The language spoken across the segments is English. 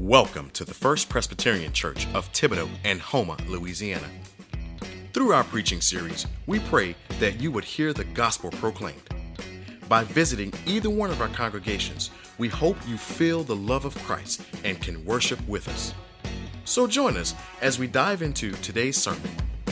Welcome to the First Presbyterian Church of Thibodaux and Houma, Louisiana. Through our preaching series, we pray that you would hear the gospel proclaimed. By visiting either one of our congregations, we hope you feel the love of Christ and can worship with us. So join us as we dive into today's sermon.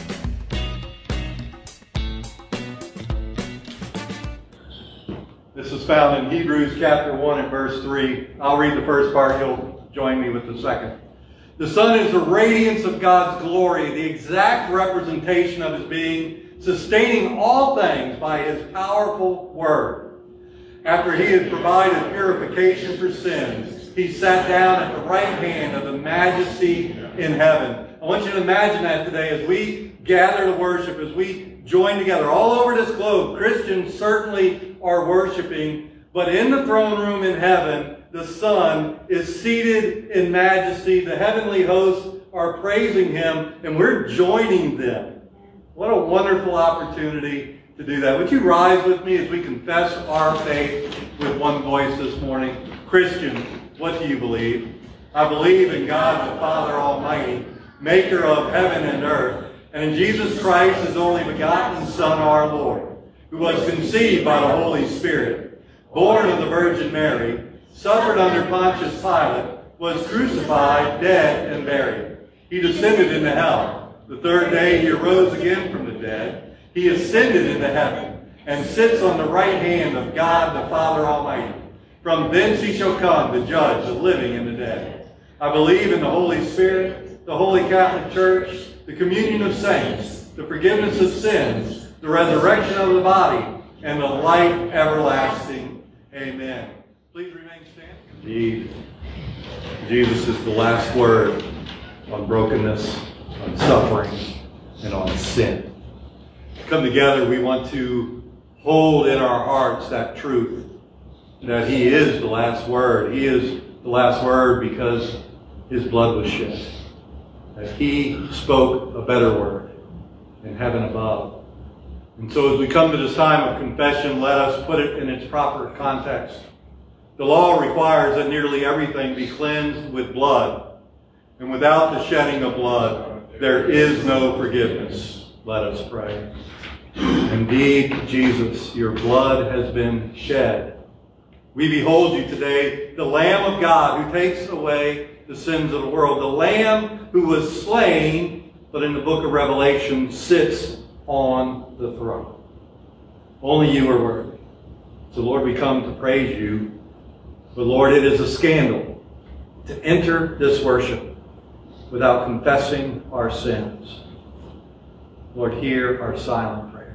This is found in Hebrews chapter 1 and verse 3. I'll read the first part. You'll join me with the second. The Son is the radiance of God's glory, the exact representation of His being, sustaining all things by His powerful word. After He had provided purification for sins, He sat down at the right hand of the Majesty in heaven. I want you to imagine that today as we gather to worship, as we join together. All over this globe, Christians certainly are worshiping, but in the throne room in heaven, the Son is seated in majesty. The heavenly hosts are praising Him, and we're joining them. What a wonderful opportunity to do that. Would you rise with me as we confess our faith with one voice this morning? Christian, what do you believe? I believe in God the Father Almighty, maker of heaven and earth, and in Jesus Christ, His only begotten Son, our Lord, who was conceived by the Holy Spirit, born of the Virgin Mary, suffered under Pontius Pilate, was crucified, dead, and buried. He descended into hell. The third day He arose again from the dead. He ascended into heaven, and sits on the right hand of God the Father Almighty. From thence He shall come to judge the living and the dead. I believe in the Holy Spirit, the Holy Catholic Church, the communion of saints, the forgiveness of sins, the resurrection of the body, and the life everlasting. Amen. Please remain standing. Indeed, Jesus is the last word on brokenness, on suffering, and on sin. Come together, we want to hold in our hearts that truth that He is the last word. He is the last word because His blood was shed. That He spoke a better word in heaven above. And so as we come to this time of confession, let us put it in its proper context. The law requires that nearly everything be cleansed with blood. And without the shedding of blood, there is no forgiveness. Let us pray. Indeed, Jesus, your blood has been shed. We behold you today, the Lamb of God who takes away the sins of the world. The Lamb who was slain, but in the book of Revelation sits on the throne. Only you are worthy. So Lord, we come to praise you. But Lord, it is a scandal to enter this worship without confessing our sins. Lord, hear our silent prayers.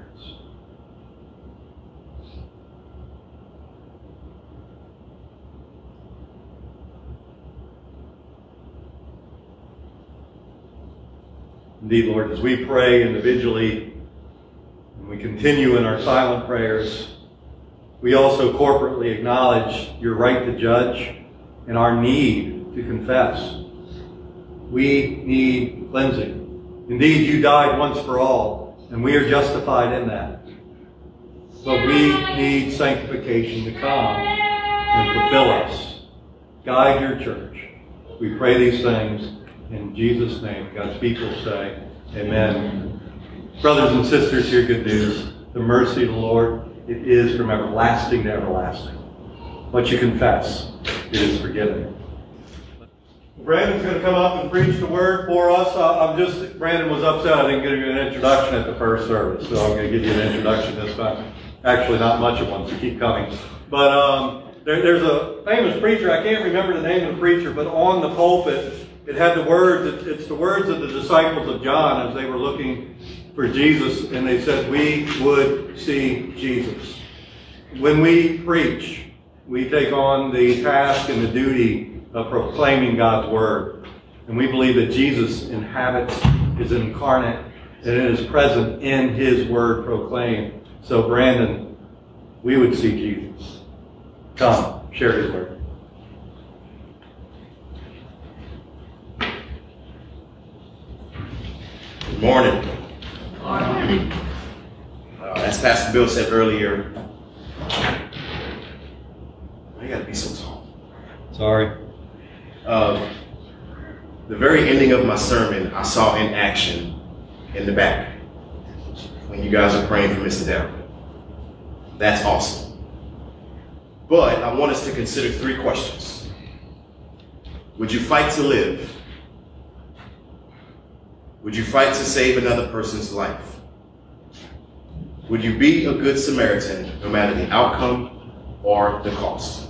Indeed, Lord, as we pray individually and we continue in our silent prayers, we also corporately acknowledge your right to judge and our need to confess. We need cleansing. Indeed, you died once for all, and we are justified in that. But we need sanctification to come and fulfill us. Guide your church. We pray these things in Jesus' name. God's people say, amen. Brothers and sisters, hear good news. The mercy of the Lord, it is from everlasting to everlasting. What you confess, it is forgiven. Brandon's going to come up and preach the word for us. Brandon was upset I didn't give you an introduction at the first service, so I'm going to give you an introduction this time. Actually, not much of one, so keep coming. But there's a famous preacher, I can't remember the name of the preacher, but on the pulpit, it had the words, it's the words of the disciples of John as they were looking for Jesus, and they said, we would see Jesus. When we preach, we take on the task and the duty of proclaiming God's word. And we believe that Jesus inhabits, is incarnate, and is present in His word proclaimed. So Brandon, we would see Jesus. Come, share His word. Good morning. As Pastor Bill said earlier, I gotta be so tall. Sorry. the very ending of my sermon, I saw in action in the back when you guys are praying for Mr. Down. That's awesome. But I want us to consider 3 questions. Would you fight to live? Would you fight to save another person's life? Would you be a good Samaritan no matter the outcome or the cost?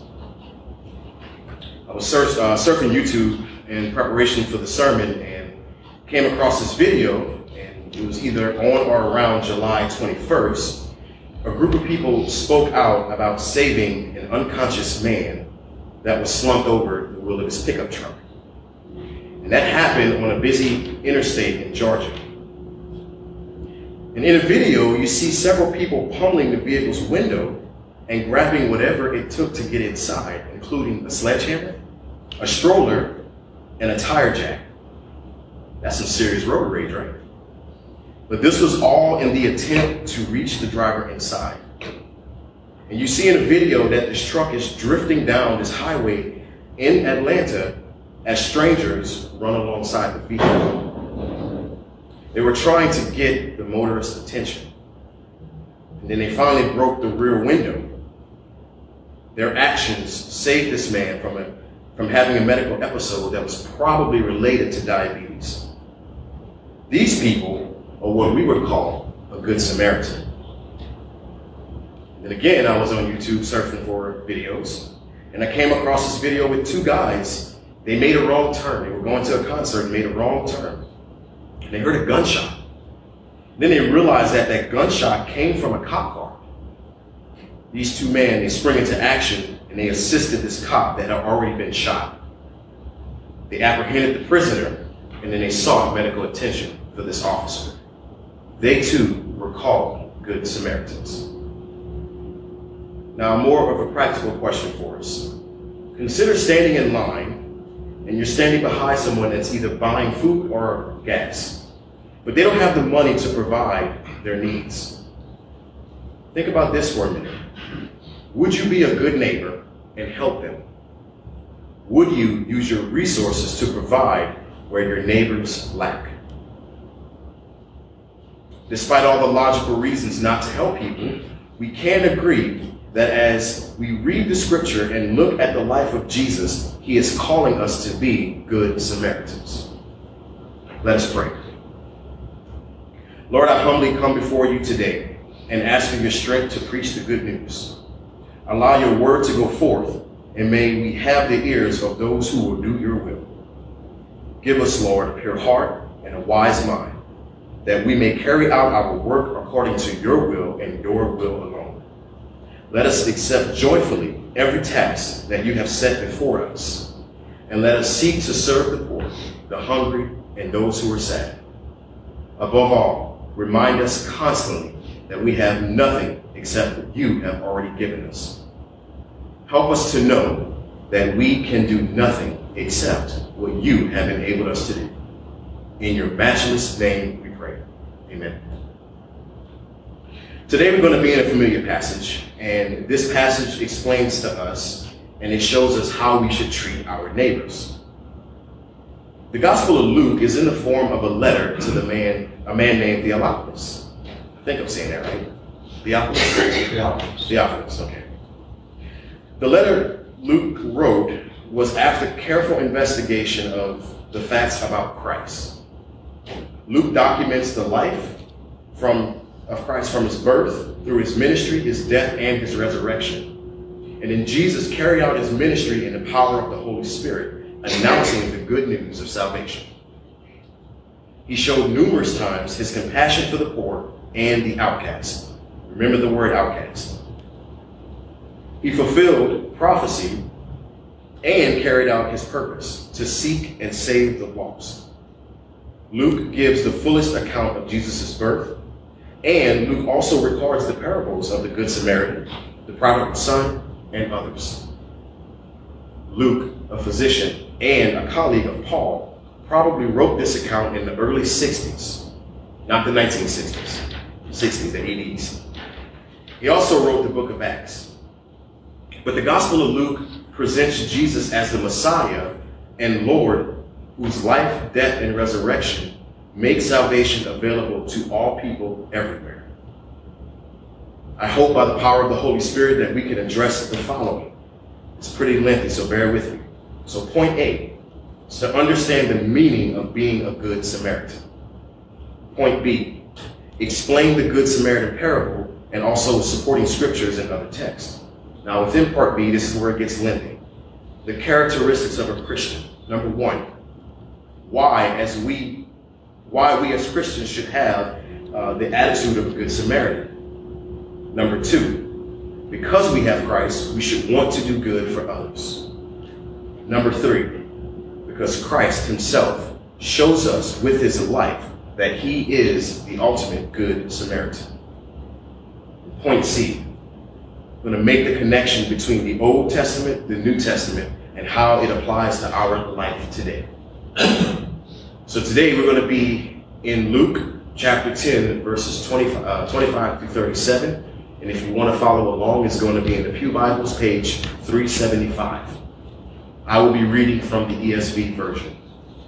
I was surfing YouTube in preparation for the sermon and came across this video, and it was either on or around July 21st. A group of people spoke out about saving an unconscious man that was slumped over the wheel of his pickup truck. And that happened on a busy interstate in Georgia. And in a video, you see several people pummeling the vehicle's window and grabbing whatever it took to get inside, including a sledgehammer, a stroller, and a tire jack. That's some serious road rage, right? But this was all in the attempt to reach the driver inside. And you see in the video that this truck is drifting down this highway in Atlanta as strangers run alongside the vehicle. They were trying to get the motorist's attention. And then they finally broke the rear window. Their actions saved this man from having a medical episode that was probably related to diabetes. These people are what we would call a good Samaritan. And again, I was on YouTube surfing for videos, and I came across this video with 2 guys. They made a wrong turn. They were going to a concert and made a wrong turn. And they heard a gunshot. Then they realized that that gunshot came from a cop car. These 2 men, they sprang into action and they assisted this cop that had already been shot. They apprehended the prisoner and then they sought medical attention for this officer. They too were called Good Samaritans. Now, more of a practical question for us. Consider standing in line and you're standing behind someone that's either buying food or gas, but they don't have the money to provide their needs. Think about this for a minute. Would you be a good neighbor and help them? Would you use your resources to provide where your neighbors lack? Despite all the logical reasons not to help people, we can agree that as we read the scripture and look at the life of Jesus, he is calling us to be good Samaritans. Let us pray. Lord, I humbly come before you today and ask for your strength to preach the good news. Allow your word to go forth, and may we have the ears of those who will do your will. Give us, Lord, a pure heart and a wise mind, that we may carry out our work according to your will and your will alone. Let us accept joyfully every task that you have set before us, and let us seek to serve the poor, the hungry, and those who are sad. Above all, remind us constantly that we have nothing except what you have already given us. Help us to know that we can do nothing except what you have enabled us to do. In your matchless name we pray. Amen. Today we're going to be in a familiar passage, and this passage explains to us and it shows us how we should treat our neighbors. The Gospel of Luke is in the form of a letter to a man named Theophilus. I think I'm saying that right. Theophilus, okay. The letter Luke wrote was after careful investigation of the facts about Christ. Luke documents the life of Christ from his birth, through his ministry, his death, and his resurrection. And then Jesus carried out his ministry in the power of the Holy Spirit, announcing the good news of salvation. He showed numerous times his compassion for the poor and the outcast. Remember the word outcast. He fulfilled prophecy and carried out his purpose to seek and save the lost. Luke gives the fullest account of Jesus' birth, and Luke also records the parables of the Good Samaritan, the prodigal son, and others. Luke, a physician and a colleague of Paul, probably wrote this account in the early 60s, not the 1960s, 60s, the 80s. He also wrote the book of Acts. But the Gospel of Luke presents Jesus as the Messiah and Lord whose life, death, and resurrection make salvation available to all people everywhere. I hope by the power of the Holy Spirit that we can address the following. It's pretty lengthy, so bear with me. So point A is to understand the meaning of being a good Samaritan. Point B, explain the Good Samaritan parable and also supporting scriptures and other texts. Now within part B, this is where it gets lengthy. The characteristics of a Christian. Number one, why we as Christians should have the attitude of a good Samaritan. Number two, because we have Christ, we should want to do good for others. Number three, because Christ himself shows us with his life that he is the ultimate good Samaritan. Point C, I'm going to make the connection between the Old Testament, the New Testament, and how it applies to our life today. So today we're going to be in Luke chapter 10, verses 25 through 37. And if you want to follow along, it's going to be in the Pew Bibles, page 375. I will be reading from the ESV version.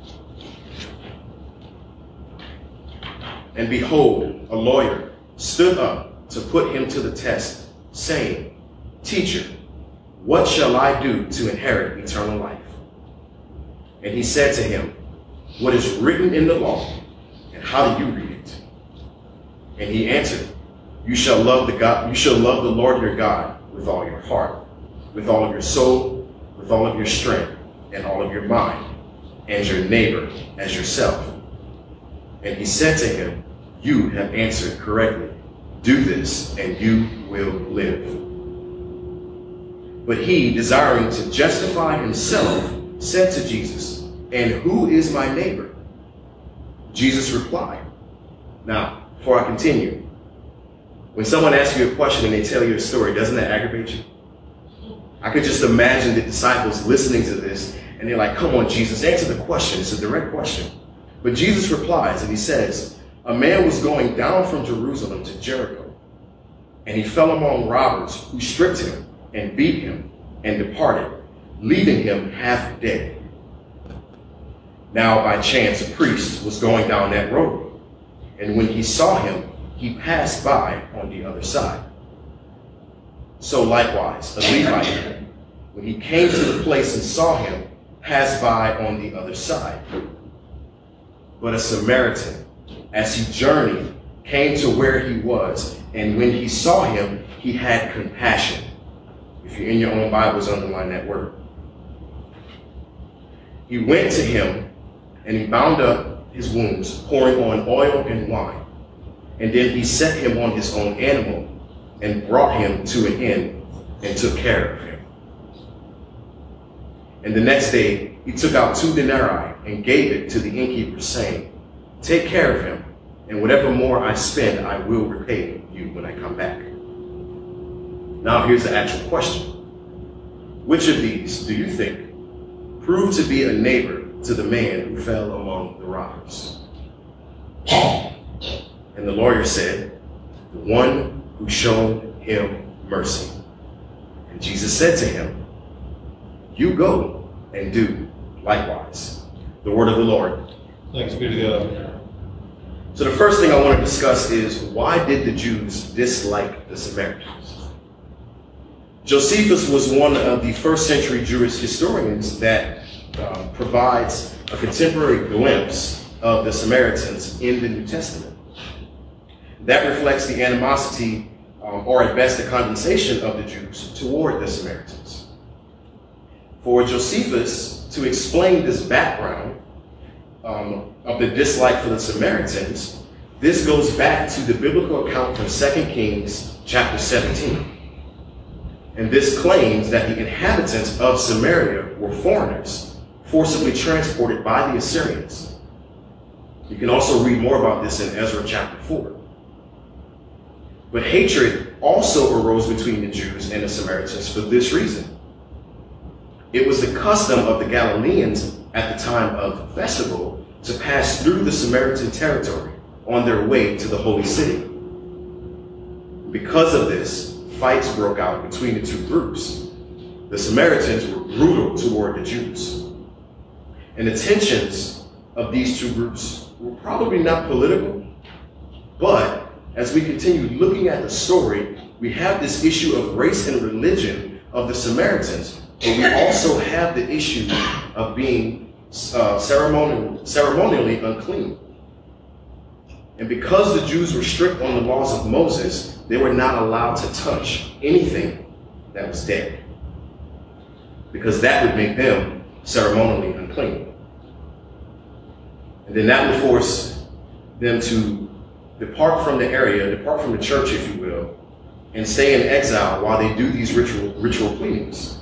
And behold, a lawyer stood up to put him to the test, saying, Teacher, what shall I do to inherit eternal life? And he said to him, What is written in the law, and how do you read it? And he answered, You shall love the Lord your God with all your heart, with all of your soul, with all of your strength, and all of your mind, and your neighbor as yourself. And he said to him, You have answered correctly. Do this, and you will live. But he, desiring to justify himself, said to Jesus, And who is my neighbor? Jesus replied. Now, before I continue, when someone asks you a question and they tell you a story, doesn't that aggravate you? I could just imagine the disciples listening to this, and they're like, Come on, Jesus, answer the question. It's a direct question. But Jesus replies, and he says, A man was going down from Jerusalem to Jericho, and he fell among robbers who stripped him and beat him and departed, leaving him half dead. Now by chance a priest was going down that road, and when he saw him, he passed by on the other side. So likewise, a Levite, when he came to the place and saw him, passed by on the other side. But a Samaritan, as he journeyed, came to where he was, and when he saw him, he had compassion. If you're in your own Bibles, underline that word. He went to him, and he bound up his wounds, pouring on oil and wine. And then he set him on his own animal, and brought him to an inn, and took care of him. And the next day, he took out 2 denarii, and gave it to the innkeeper, saying, Take care of him, and whatever more I spend, I will repay you when I come back. Now here's the actual question. Which of these do you think proved to be a neighbor to the man who fell among the robbers? And the lawyer said, The one who showed him mercy. And Jesus said to him, You go and do likewise. The word of the Lord. Thanks be to God. So the first thing I want to discuss is, why did the Jews dislike the Samaritans? Josephus was one of the first century Jewish historians that provides a contemporary glimpse of the Samaritans in the New Testament. That reflects the animosity, or at best the condensation of the Jews toward the Samaritans. For Josephus to explain this background of the dislike for the Samaritans, this goes back to the biblical account from 2 Kings chapter 17. And this claims that the inhabitants of Samaria were foreigners, forcibly transported by the Assyrians. You can also read more about this in Ezra chapter 4. But hatred also arose between the Jews and the Samaritans for this reason. It was the custom of the Galileans at the time of festival to pass through the Samaritan territory on their way to the holy city. Because of this, fights broke out between the two groups. The Samaritans were brutal toward the Jews. And the tensions of these two groups were probably not political, but as we continue looking at the story, we have this issue of race and religion of the Samaritans, but we also have the issue of being ceremonially unclean. And because the Jews were strict on the laws of Moses, they were not allowed to touch anything that was dead, because that would make them ceremonially unclean. And then that would force them to depart from the area, depart from the church, if you will, and stay in exile while they do these ritual cleanings.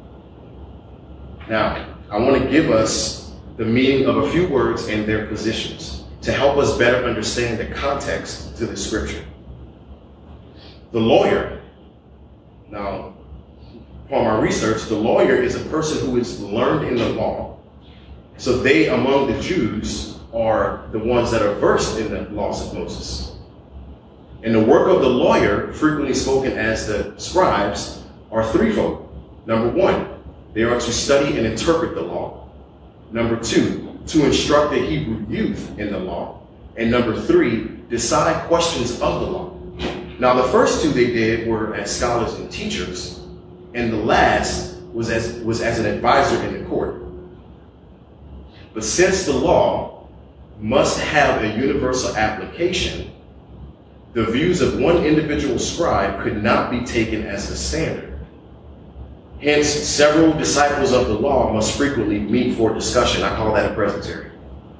Now, I want to give us the meaning of a few words and their positions to help us better understand the context to the scripture. The lawyer. Now, upon my research, the lawyer is a person who is learned in the law. So they, among the Jews, are the ones that are versed in the laws of Moses. And the work of the lawyer, frequently spoken as the scribes, are threefold. Number one, they are to study and interpret the law. Number two, to instruct the Hebrew youth in the law. And number three, decide questions of the law. Now, the first two they did were as scholars and teachers, and the last was as an advisor in the court. But since the law must have a universal application, the views of one individual scribe could not be taken as the standard. Hence, several disciples of the law must frequently meet for discussion. I call that a presbytery.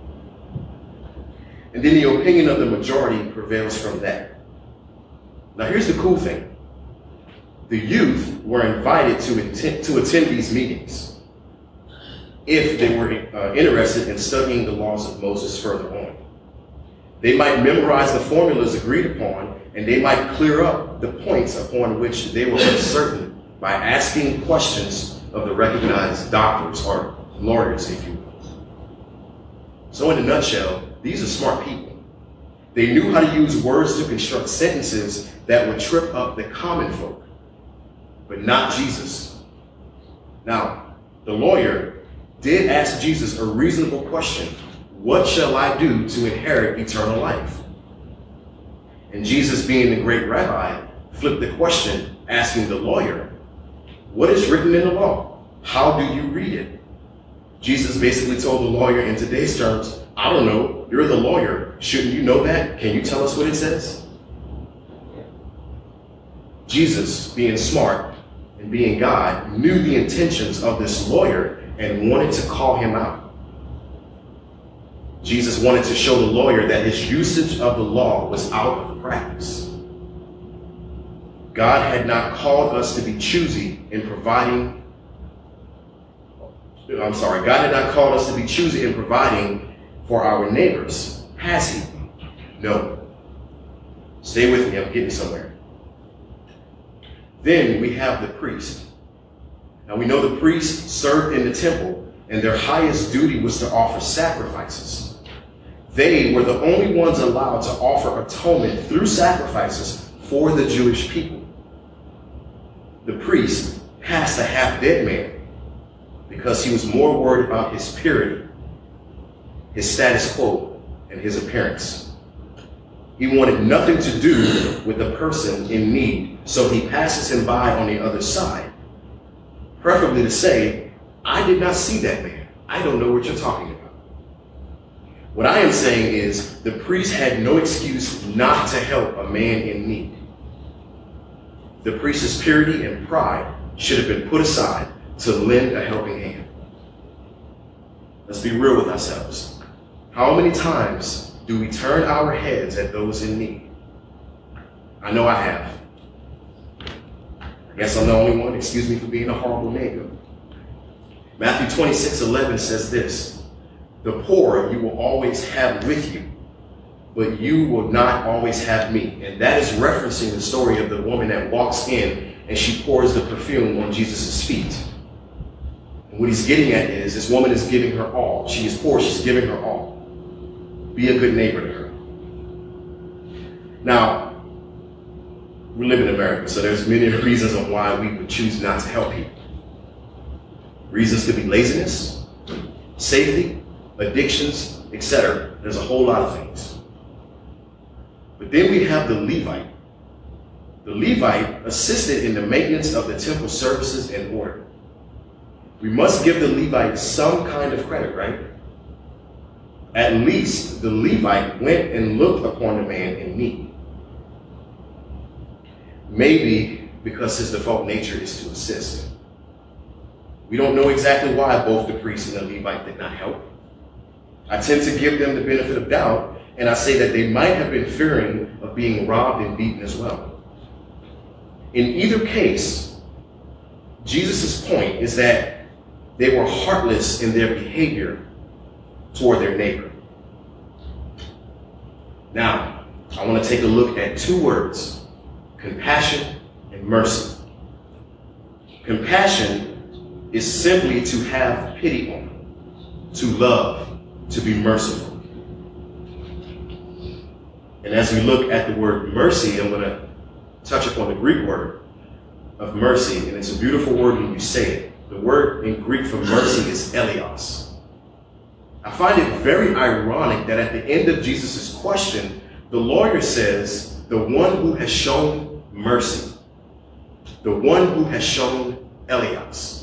And then the opinion of the majority prevails from that. Now, here's the cool thing. The youth were invited to attend these meetings if they were interested in studying the laws of Moses further on. They might memorize the formulas agreed upon, and they might clear up the points upon which they were uncertain by asking questions of the recognized doctors or lawyers, if you will. So in a nutshell, these are smart people. They knew how to use words to construct sentences that would trip up the common folk, but not Jesus. Now, the lawyer did ask Jesus a reasonable question: what shall I do to inherit eternal life? And Jesus, being the great rabbi, flipped the question, asking the lawyer, what is written in the law? How do you read it? Jesus basically told the lawyer in today's terms, I don't know, you're the lawyer. Shouldn't you know that? Can you tell us what it says? Jesus, being smart and being God, knew the intentions of this lawyer and wanted to call him out. Jesus wanted to show the lawyer that his usage of the law was out of practice. God had not called us to be choosy in providing for our neighbors, has he? No. Stay with me, I'm getting somewhere. Then we have the priest. Now we know the priests served in the temple, and their highest duty was to offer sacrifices. They were the only ones allowed to offer atonement through sacrifices for the Jewish people. The priest passed a half-dead man because he was more worried about his purity, his status quo, and his appearance. He wanted nothing to do with the person in need, so he passes him by on the other side, preferably to say, I did not see that man. I don't know what you're talking about. What I am saying is the priest had no excuse not to help a man in need. The priest's purity and pride should have been put aside to lend a helping hand. Let's be real with ourselves. How many times do we turn our heads at those in need? I know I have. I guess I'm the only one. Excuse me for being a horrible neighbor. Matthew 26:11 says this: the poor you will always have with you, but you will not always have me. And that is referencing the story of the woman that walks in and she pours the perfume on Jesus' feet. And what he's getting at is this woman is giving her all. She is poor, she's giving her all. Be a good neighbor to her. Now, we live in America, so there's many reasons on why we would choose not to help people. Reasons could be laziness, safety, addictions, etc. There's a whole lot of things. But then we have the Levite. The Levite assisted in the maintenance of the temple services and order. We must give the Levite some kind of credit, right? At least the Levite went and looked upon the man in need. Maybe because his default nature is to assist. We don't know exactly why both the priest and the Levite did not help. I tend to give them the benefit of doubt, and I say that they might have been fearing of being robbed and beaten as well. In either case, Jesus' point is that they were heartless in their behavior toward their neighbor. Now, I want to take a look at two words: compassion and mercy. Compassion is simply to have pity on, to love, to be merciful. And as we look at the word mercy, I'm going to touch upon the Greek word of mercy, and it's a beautiful word when you say it. The word in Greek for mercy is eleos. I find it very ironic that at the end of Jesus' question, the lawyer says, the one who has shown mercy, the one who has shown eleos.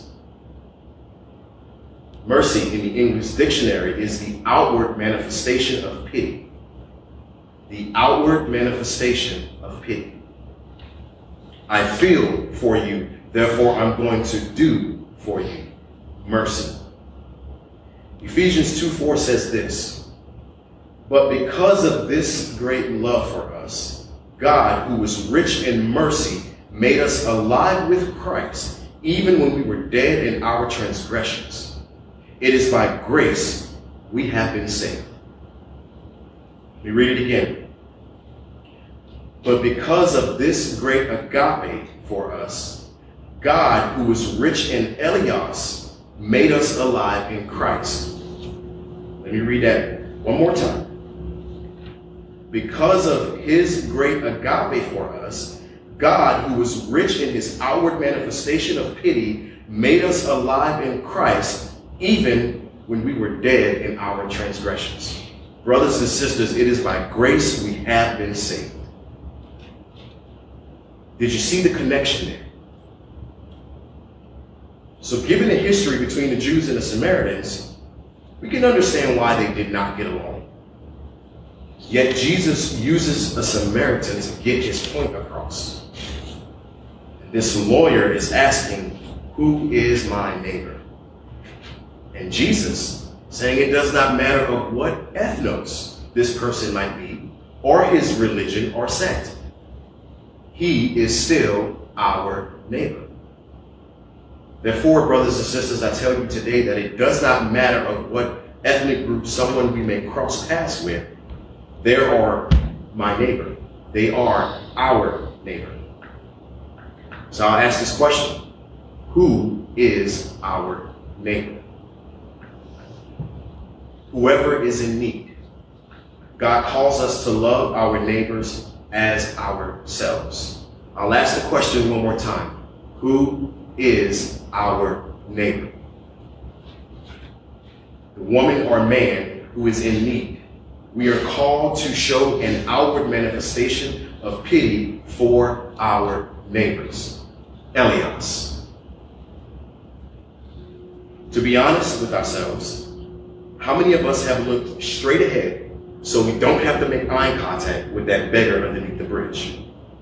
Mercy in the English dictionary is the outward manifestation of pity. The outward manifestation of pity. I feel for you, therefore I'm going to do for you mercy. Ephesians 2:4 says this: but because of this great love for us, God, who is rich in mercy, made us alive with Christ, even when we were dead in our transgressions. It is by grace we have been saved. Let me read it again. But because of this great agape for us, God, who is rich in eleos, made us alive in Christ. Let me read that one more time. Because of his great agape for us, God, who is rich in his outward manifestation of pity, made us alive in Christ, even when we were dead in our transgressions. Brothers and sisters, it is by grace we have been saved. Did you see the connection there? So given the history between the Jews and the Samaritans, we can understand why they did not get along. Yet Jesus uses a Samaritan to get his point across. This lawyer is asking, who is my neighbor? And Jesus saying it does not matter of what ethnos this person might be, or his religion or sect. He is still our neighbor. Therefore, brothers and sisters, I tell you today that it does not matter of what ethnic group someone we may cross paths with. They are my neighbor. They are our neighbor. So I'll ask this question: who is our neighbor? Whoever is in need. God calls us to love our neighbors as ourselves. I'll ask the question one more time. Who is our neighbor? The woman or man who is in need. We are called to show an outward manifestation of pity for our neighbors. Eleos. To be honest with ourselves, how many of us have looked straight ahead so we don't have to make eye contact with that beggar underneath the bridge?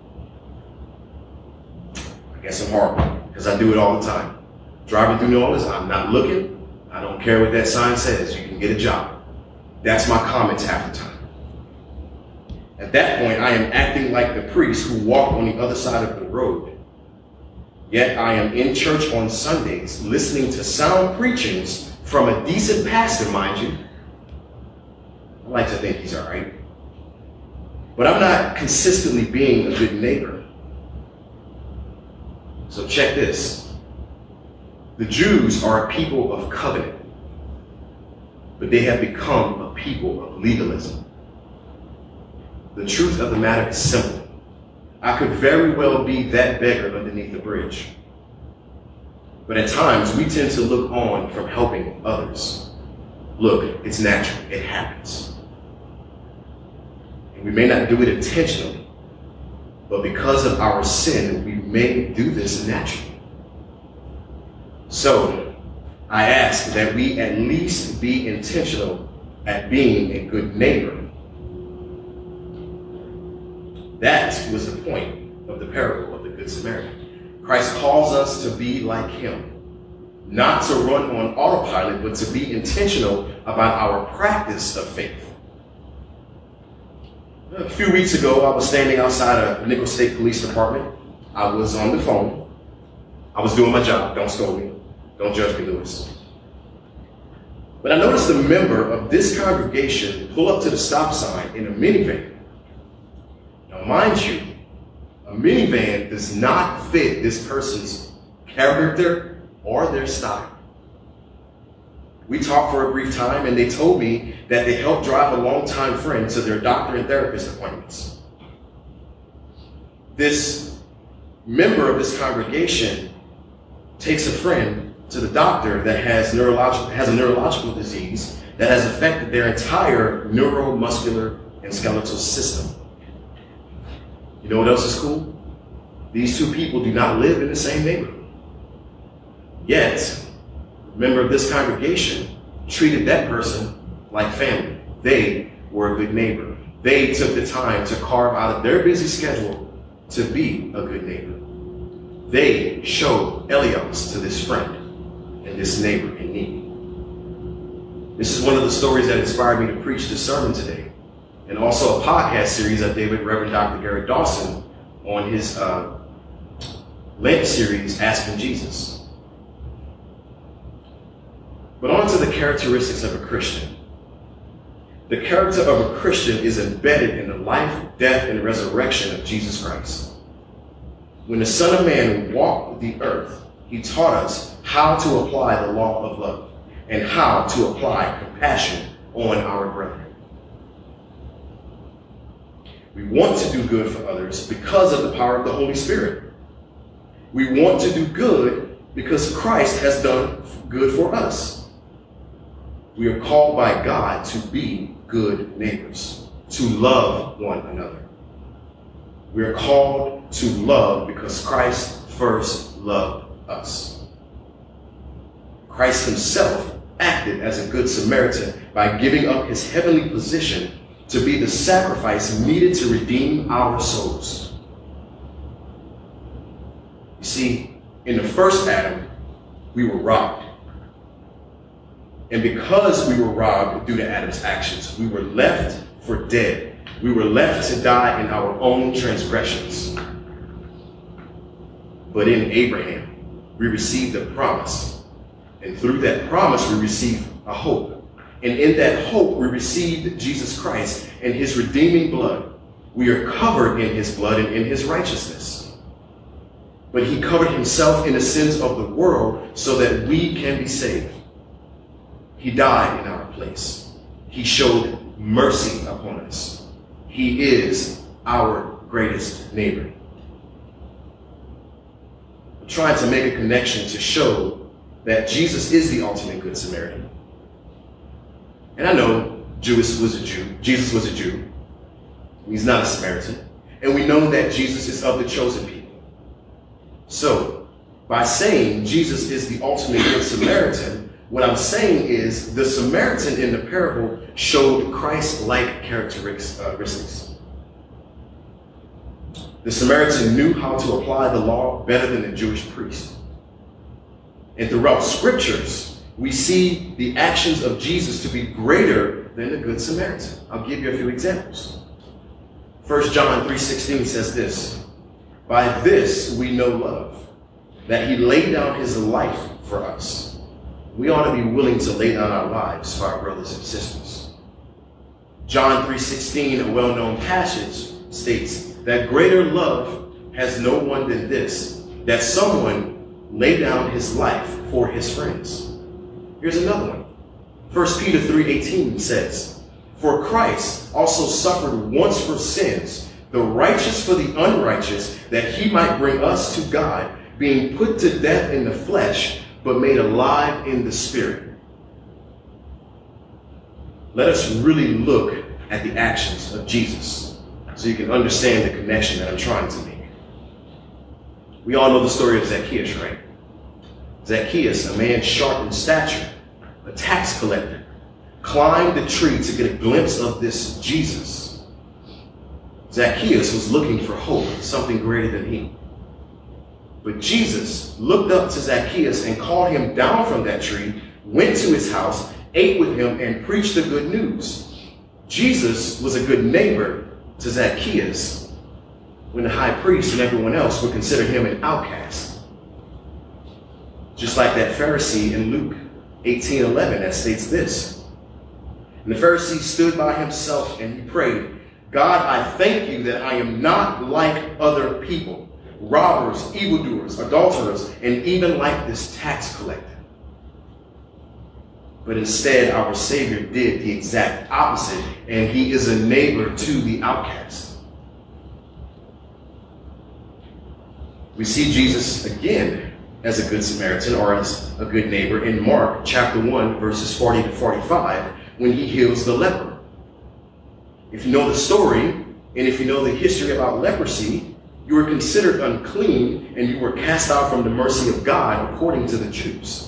I guess I'm horrible, because I do it all the time. Driving through New Orleans, I'm not looking. I don't care what that sign says. You can get a job. That's my comments half the time. At that point, I am acting like the priest who walked on the other side of the road. Yet I am in church on Sundays, listening to sound preachings from a decent pastor, mind you. I like to think he's all right. But I'm not consistently being a good neighbor. So check this. The Jews are a people of covenant, but they have become a people of legalism. The truth of the matter is simple. I could very well be that beggar underneath the bridge. But at times, we tend to look on from helping others. Look, it's natural. It happens. And we may not do it intentionally, but because of our sin, we may do this naturally. So I ask that we at least be intentional at being a good neighbor. That was the point of the parable of the Good Samaritan. Christ calls us to be like him, not to run on autopilot, but to be intentional about our practice of faith. A few weeks ago, I was standing outside a Nicholls State Police Department. I was on the phone. I was doing my job. Don't scold me. Don't judge me, Lewis. But I noticed a member of this congregation pull up to the stop sign in a minivan. Now, mind you, a minivan does not fit this person's character or their style. We talked for a brief time, and they told me that they helped drive a longtime friend to their doctor and therapist appointments. This member of this congregation takes a friend to the doctor that has a neurological disease that has affected their entire neuromuscular and skeletal system. You know what else is cool? These two people do not live in the same neighborhood. Yet, a member of this congregation treated that person like family. They were a good neighbor. They took the time to carve out of their busy schedule to be a good neighbor. They showed Elios to this friend and this neighbor in need. This is one of the stories that inspired me to preach this sermon today, and also a podcast series I did with Reverend Dr. Garrett Dawson on his Lent series, Asking Jesus. But on to the characteristics of a Christian. The character of a Christian is embedded in the life, death, and resurrection of Jesus Christ. When the Son of Man walked the earth, he taught us how to apply the law of love and how to apply compassion on our brethren. We want to do good for others because of the power of the Holy Spirit. We want to do good because Christ has done good for us. We are called by God to be good neighbors, to love one another. We are called to love because Christ first loved us. Christ himself acted as a good Samaritan by giving up his heavenly position to be the sacrifice needed to redeem our souls. You see, in the first Adam, we were robbed. And because we were robbed due to Adam's actions, we were left for dead. We were left to die in our own transgressions. But in Abraham, we received a promise. And through that promise, we received a hope. And in that hope, we received Jesus Christ and his redeeming blood. We are covered in his blood and in his righteousness. But he covered himself in the sins of the world so that we can be saved. He died in our place. He showed mercy upon us. He is our greatest neighbor. I'm trying to make a connection to show that Jesus is the ultimate Good Samaritan. And I know Jesus was a Jew. He's not a Samaritan. And we know that Jesus is of the chosen people. So, by saying Jesus is the ultimate Good Samaritan, what I'm saying is the Samaritan in the parable showed Christ-like characteristics. The Samaritan knew how to apply the law better than the Jewish priest. And throughout scriptures, we see the actions of Jesus to be greater than the Good Samaritan. I'll give you a few examples. 1 John 3:16 says this, "By this we know love, that he laid down his life for us." We ought to be willing to lay down our lives for our brothers and sisters. John 3:16, a well-known passage, states that greater love has no one than this, that someone lay down his life for his friends. Here's another one. 1 Peter 3:18 says, "For Christ also suffered once for sins, the righteous for the unrighteous, that he might bring us to God, being put to death in the flesh, but made alive in the spirit." let us really look at the actions of Jesus so you can understand the connection that I'm trying to make. We all know the story of Zacchaeus, right? Zacchaeus, a man short in stature, a tax collector, climbed the tree to get a glimpse of this Jesus. Zacchaeus was looking for hope, something greater than he. But Jesus looked up to Zacchaeus and called him down from that tree, went to his house, ate with him, and preached the good news. Jesus was a good neighbor to Zacchaeus when the high priest and everyone else would consider him an outcast. Just like that Pharisee in Luke 18:11 that states this. And the Pharisee stood by himself and he prayed, God, I thank you that I am not like other people, robbers, evildoers, adulterers, and even like this tax collector. But instead, our Savior did the exact opposite, and he is a neighbor to the outcast. We see Jesus again as a good Samaritan, or as a good neighbor, in Mark chapter 1, verses 40 to 45, when he heals the leper. If you know the story, and if you know the history about leprosy, you were considered unclean, and you were cast out from the mercy of God according to the Jews.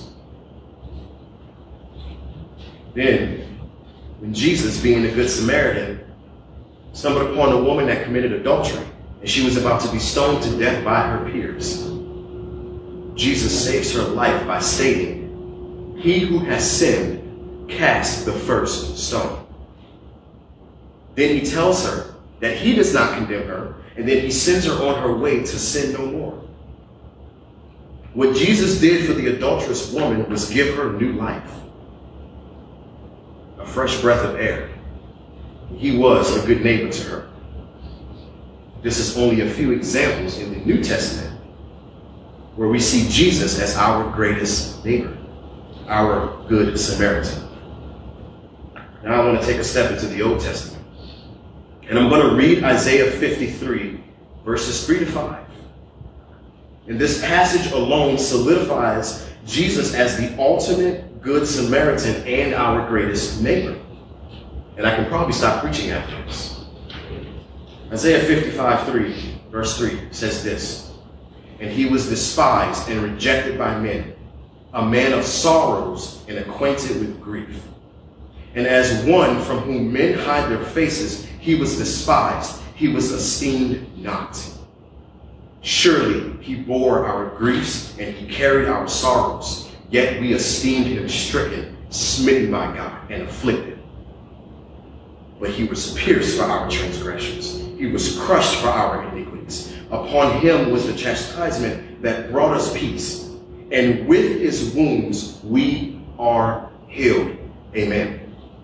Then, when Jesus, being a good Samaritan, stumbled upon a woman that committed adultery, and she was about to be stoned to death by her peers, Jesus saves her life by stating, he who has sinned, cast the first stone. Then he tells her that he does not condemn her, and then he sends her on her way to sin no more. What Jesus did for the adulterous woman was give her new life, a fresh breath of air. He was a good neighbor to her. This is only a few examples in the New Testament where we see Jesus as our greatest neighbor, our good Samaritan. Now I want to take a step into the Old Testament. And I'm going to read Isaiah 53, verses 3 to 5. And this passage alone solidifies Jesus as the ultimate good Samaritan and our greatest neighbor. And I can probably stop preaching after this. Isaiah 55:3, verse 3 says this, and he was despised and rejected by men, a man of sorrows and acquainted with grief. And as one from whom men hide their faces, he was despised, he was esteemed not. Surely he bore our griefs and he carried our sorrows, yet we esteemed him stricken, smitten by God, and afflicted. But he was pierced for our transgressions, he was crushed for our iniquities. Upon him was the chastisement that brought us peace, and with his wounds we are healed. Amen.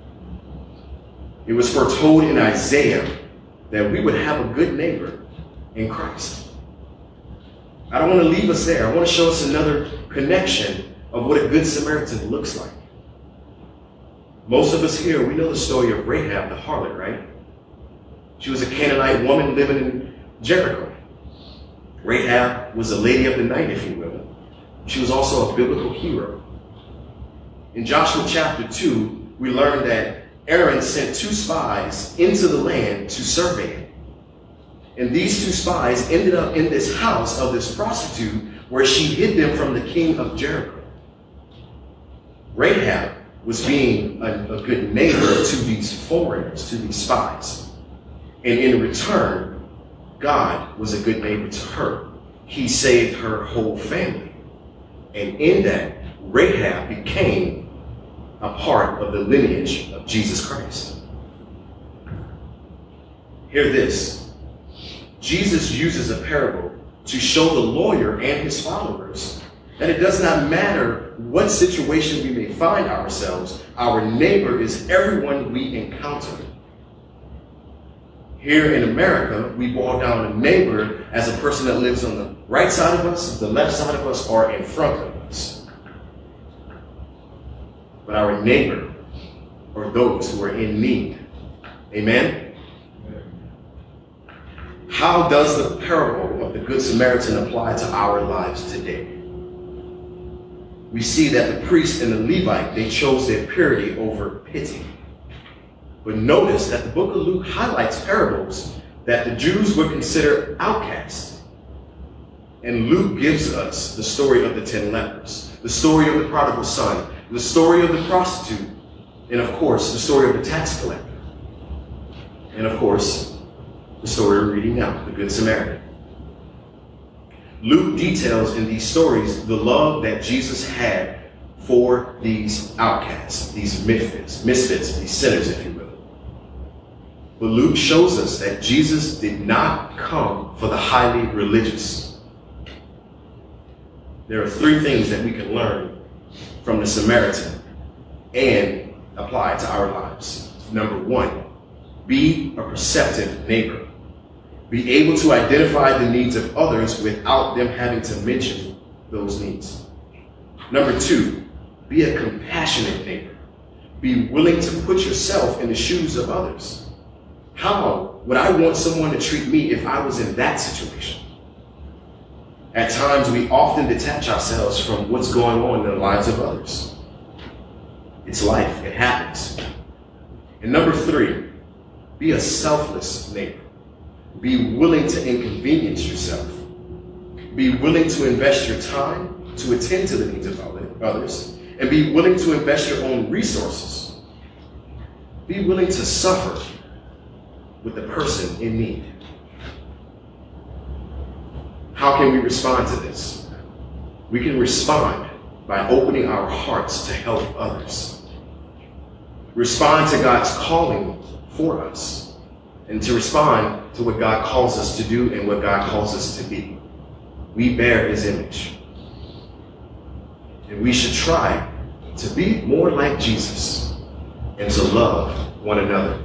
It was foretold in Isaiah that we would have a good neighbor in Christ. I don't want to leave us there. I want to show us another connection of what a good Samaritan looks like. Most of us here, we know the story of Rahab the harlot, right? She was a Canaanite woman living in Jericho. Rahab was a lady of the night, if you will. She was also a biblical hero. In Joshua chapter 2, we learn that Aaron sent 2 spies into the land to survey it. And these 2 spies ended up in this house of this prostitute where she hid them from the king of Jericho. Rahab was being a good neighbor to these foreigners, to these spies. And in return, God was a good neighbor to her. He saved her whole family. And in that, Rahab became a part of the lineage of Jesus Christ. Hear this. Jesus uses a parable to show the lawyer and his followers that it does not matter what situation we may find ourselves, our neighbor is everyone we encounter. Here in America, we boil down a neighbor as a person that lives on the right side of us, the left side of us, or in front of us. But our neighbor are those who are in need. Amen? How does the parable of the Good Samaritan apply to our lives today? We see that the priest and the Levite, they chose their purity over pity. But notice that the book of Luke highlights parables that the Jews would consider outcasts. And Luke gives us the story of the 10 lepers, the story of the prodigal son, the story of the prostitute, and of course, the story of the tax collector. And of course, the story we're reading now, the Good Samaritan. Luke details in these stories the love that Jesus had for these outcasts, these misfits, these sinners, if you will. But Luke shows us that Jesus did not come for the highly religious. There are 3 things that we can learn from the Samaritan and apply to our lives. Number 1, be a perceptive neighbor. Be able to identify the needs of others without them having to mention those needs. Number 2, be a compassionate neighbor. Be willing to put yourself in the shoes of others. How would I want someone to treat me if I was in that situation? At times, we often detach ourselves from what's going on in the lives of others. It's life, it happens. And number 3, be a selfless neighbor. Be willing to inconvenience yourself. Be willing to invest your time to attend to the needs of others, and be willing to invest your own resources. Be willing to suffer with the person in need. How can we respond to this? We can respond by opening our hearts to help others. Respond to God's calling for us, and to respond to what God calls us to do and what God calls us to be. We bear His image. And we should try to be more like Jesus and to love one another.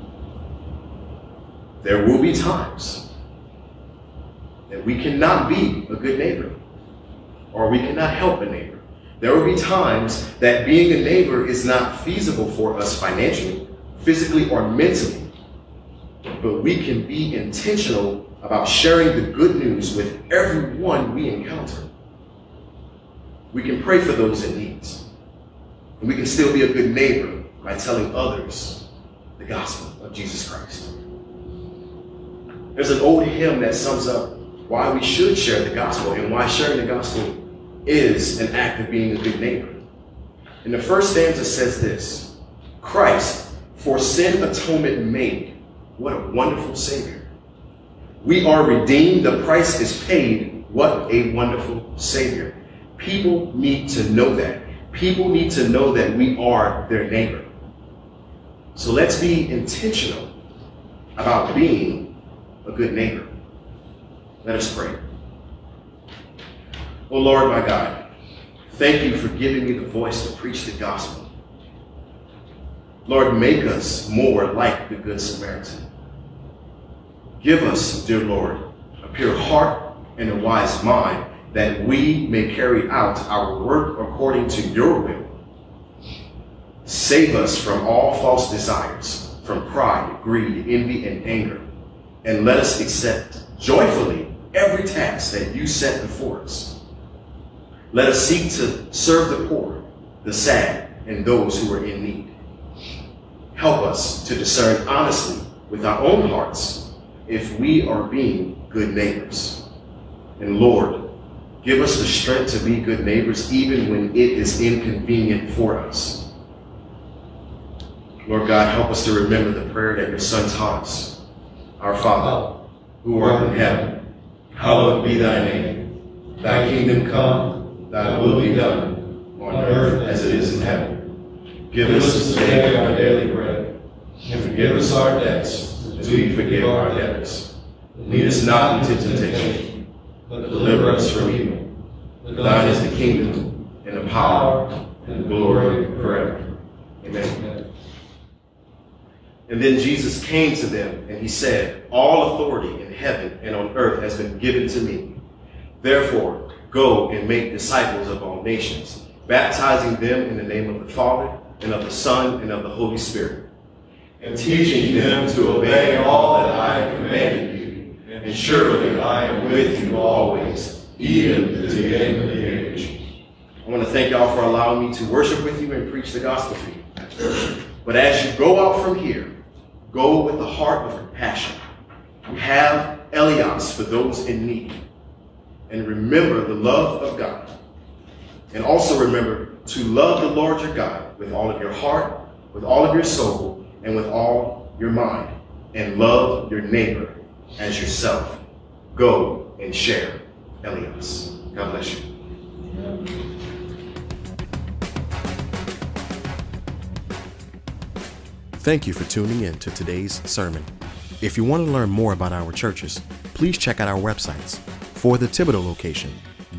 There will be times that we cannot be a good neighbor, or we cannot help a neighbor. There will be times that being a neighbor is not feasible for us financially, physically, or mentally. But we can be intentional about sharing the good news with everyone we encounter. We can pray for those in need. And we can still be a good neighbor by telling others the gospel of Jesus Christ. There's an old hymn that sums up why we should share the gospel and why sharing the gospel is an act of being a good neighbor. And the first stanza says this: Christ, for sin atonement made, what a wonderful Savior. We are redeemed, the price is paid, what a wonderful Savior. People need to know that. People need to know that we are their neighbor. So let's be intentional about being a good neighbor. Let us pray. Oh Lord, my God, thank you for giving me the voice to preach the gospel. Lord, make us more like the Good Samaritan. Give us, dear Lord, a pure heart and a wise mind, that we may carry out our work according to your will. Save us from all false desires, from pride, greed, envy, and anger, and let us accept joyfully every task that you set before us. Let us seek to serve the poor, the sad, and those who are in need. Help us to discern honestly with our own hearts if we are being good neighbors. And Lord, give us the strength to be good neighbors even when it is inconvenient for us. Lord God, help us to remember the prayer that your Son taught us. Our Father, who art in heaven, hallowed be thy name. Thy kingdom come, thy will be done, on earth as it is in heaven. Give us this day our daily bread, and forgive us our debts, as we forgive our debtors. Lead us not into temptation, but deliver us from evil. For thine is the kingdom, and the power, and the glory forever. Amen. And then Jesus came to them, and he said, all authority in heaven and on earth has been given to me. Therefore, go and make disciples of all nations, baptizing them in the name of the Father, and of the Son, and of the Holy Spirit, and teaching them to obey all that I have commanded you. And surely I am with you always, even to the end of the age. I want to thank y'all for allowing me to worship with you and preach the gospel to you. But as you go out from here, Go with a heart of compassion. Have Elios for those in need. And remember the love of God. And also remember to love the Lord your God with all of your heart, with all of your soul, and with all your mind. And love your neighbor as yourself. Go and share Elios. God bless you. Thank you for tuning in to today's sermon. If you want to learn more about our churches, please check out our websites. For the Thibodaux location,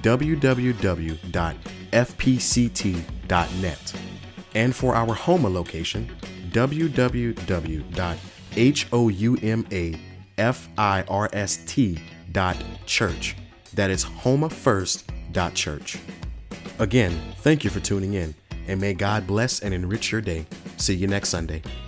www.fpct.net. And for our Houma location, www.houmafirst.church. That is houmafirst.church. Again, thank you for tuning in, and may God bless and enrich your day. See you next Sunday.